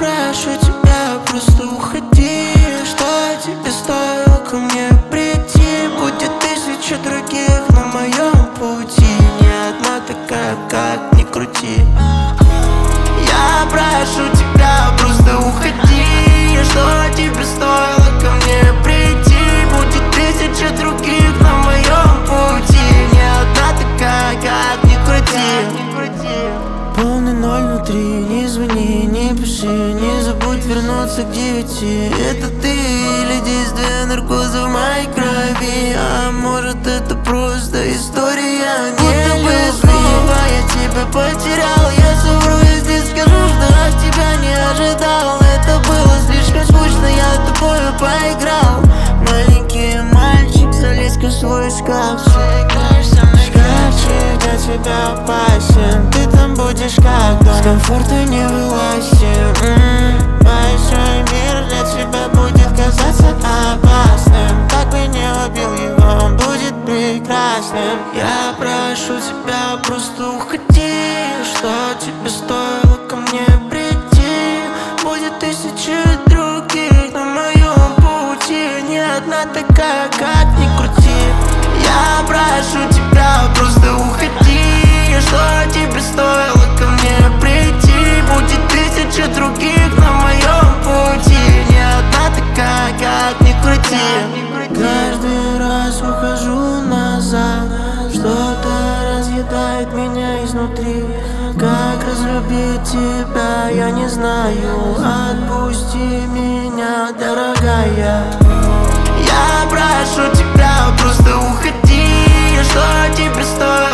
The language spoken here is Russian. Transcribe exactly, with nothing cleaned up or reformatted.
прошу тебя, просто уходи. Что тебе стоило ко мне прийти? Будет тысяча других на моем пути, не одна такая, как ни крути. Я прошу тебя, просто уходи. Что тебе стоило ко мне прийти? Будет тысяча других на моем пути, не одна такая, как ни крути. Полный ноль внутри, не звони, не пиши, не забудь вернуться к девяти. Это ты или действие наркоза в моей крови? А может это просто история не любви? Снова я тебя потерял, я совру, если скажу, что от тебя не ожидал. Это было слишком скучно, я тобою поиграл. Маленький мальчик, залезь в свой шкаф. Шкафчик для тебя опасен, ты там будешь как дома. С комфорта не вылазим. м-м, Большой мир для тебя будет казаться опасным. Как бы не убил его, он будет прекрасным. Я прошу тебя, просто уходи. Что тебе стоило ко мне прийти? Будет тысяча других на моем пути, не одна такая, как ни крути. Я прошу тебя, просто уходи. Что тебе стоило ко мне прийти? Будет тысяча других на моем пути, не одна такая, как ни крути. Каждый раз ухожу назад, что-то разъедает меня изнутри. Как разлюбить тебя, я не знаю. Отпусти меня, дорогая. Я прошу тебя, просто уходи. Что тебе стоит